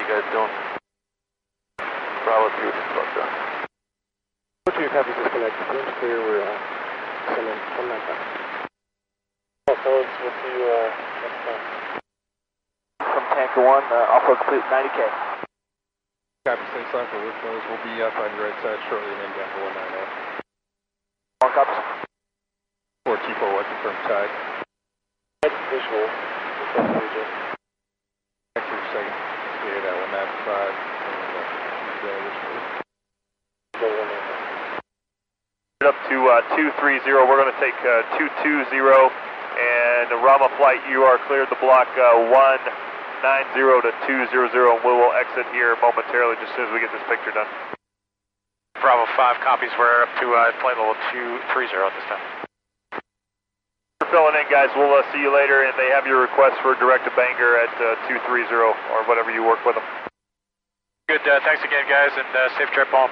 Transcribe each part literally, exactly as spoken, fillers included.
guys doing? Bravo three, just about done. What two copies disconnected? Room's clear, we're uh, sending one nine five. Oh, fellas, we'll see you uh, next time. From Tanker one, uh, offload complete ninety K. Copy, same sign for roof nose. We'll be up on your right side shortly and then down to one nine zero. One copies. four two four one, confirm tide. Visual, request region. Back to your second. Clear that one nine five. And uh, go originally. Go one nine five. Up to uh, two three zero, we're going to take uh, two two zero, and Rama flight, you are cleared the block uh, one nine zero to two zero zero, and we will exit here momentarily just as soon as we get this picture done. Bravo five copies, we're up to uh, flight level two three zero at this time. We're filling in, guys, we'll uh, see you later, and they have your request for direct to Bangor at uh, two three zero, or whatever you work with them. Good, uh, thanks again, guys, and uh, safe trip home.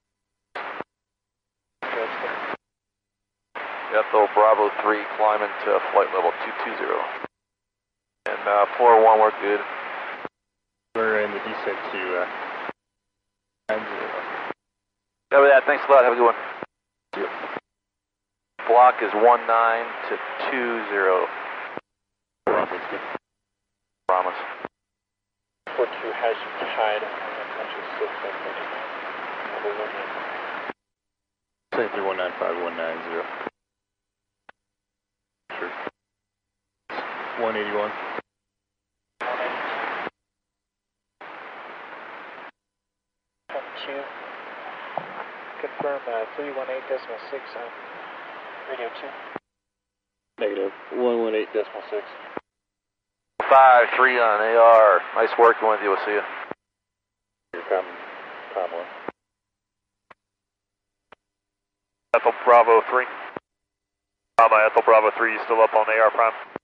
Ethel Bravo three climbing to flight level two two zero. And uh, four one, we're good. We're in the descent to uh, nine zero. Cover that, thanks a lot, have a good one. Block is one nine to two zero. Promise. Promise. four two has tide on unconscious six at thirty-nine. Level one nine five. Same three one nine five one nine zero. Sure. one eighty-one. One two. Confirm uh, three one eight decimal six on radio two. Negative. one one eight decimal six. five three on A R. Nice working with you, we'll see you. Your com, com one. Ethel Bravo three. Bravo, Ethel Bravo three, you still up on A R prime?